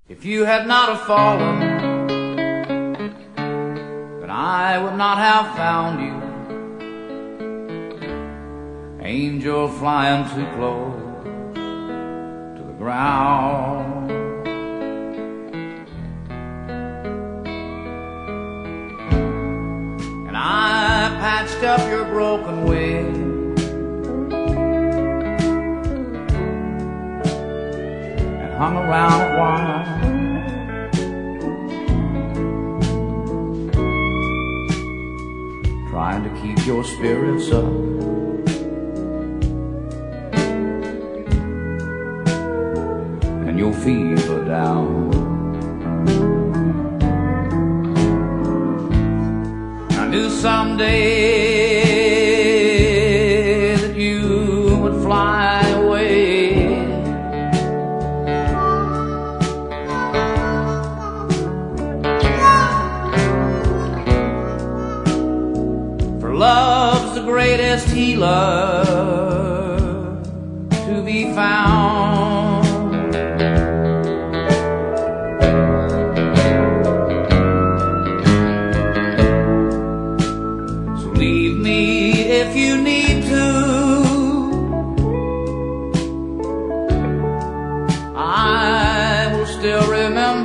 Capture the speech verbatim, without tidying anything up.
If you had not have fallen, then I would not have found you. Angel flying too close to the ground. And I patched up your broken wing, hung around a while, trying to keep your spirits up. And your fever down. I knew someday that you would fly away, love's the greatest healer to be found. So leave me if you need to. I will still remember